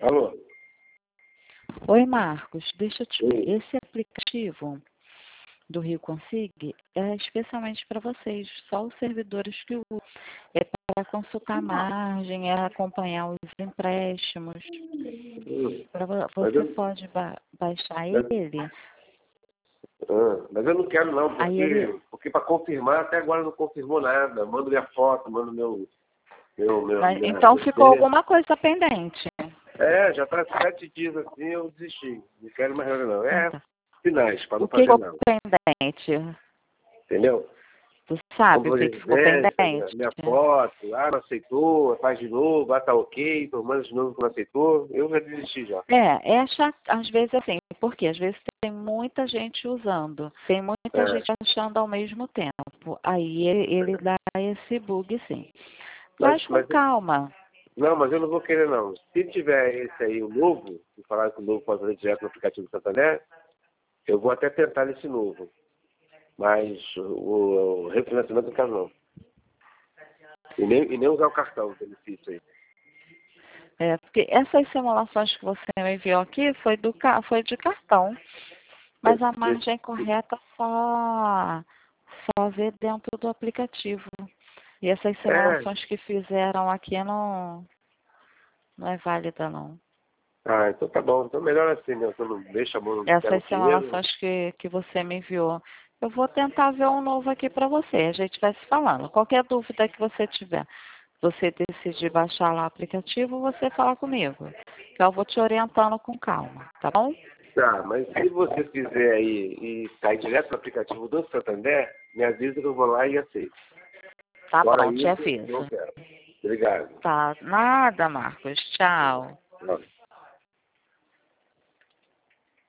Alô? Oi, Marcos, deixa eu te... Oi. Esse aplicativo do Rio Consig é especialmente para vocês, só os servidores que usam. É para consultar a margem, é acompanhar os empréstimos. Mas Você pode baixar ele. mas eu não quero não, Aí ele... porque para confirmar, até agora não confirmou nada. Mando minha foto, mando Então ficou alguma coisa pendente. Já está 7 dias assim, eu desisti. Não quero mais nada não. Tá. Finais, para não O que fazer ficou nada. pendente? Entendeu? Tu sabe o que ficou Residência, pendente? minha foto, não aceitou, faz de novo, tá ok, então manda de novo que não aceitou. Eu já desisti já. É chato, às vezes assim, porque às vezes tem muita gente usando, tem muita gente achando ao mesmo tempo. Aí ele dá esse bug, sim. Mas com calma. Não, mas eu não vou querer não. Se tiver esse aí, o novo, que falaram que o novo pode fazer direto no aplicativo do Santander, eu vou até tentar esse novo. Mas o refinanciamento não quero não. E nem usar o cartão, benefício aí. Porque essas simulações que você me enviou aqui foi de cartão. Mas a margem correta só vê dentro do aplicativo. E essas simulações que fizeram aqui não é válida, não. Então tá bom. Então melhor assim, né? Você não deixa a mão no Essas simulações que você me enviou. Eu vou tentar ver um novo aqui para você. A gente vai se falando. Qualquer dúvida que você tiver, você decidir baixar lá o aplicativo, você fala comigo. Que eu vou te orientando com calma, tá bom? Tá, mas se você quiser aí e sair direto no aplicativo do Santander, me avisa que eu vou lá e aceito. Tá Fora bom, te isso, aviso. não quero. Obrigado. Tá, nada, Marcos. Tchau. Tchau.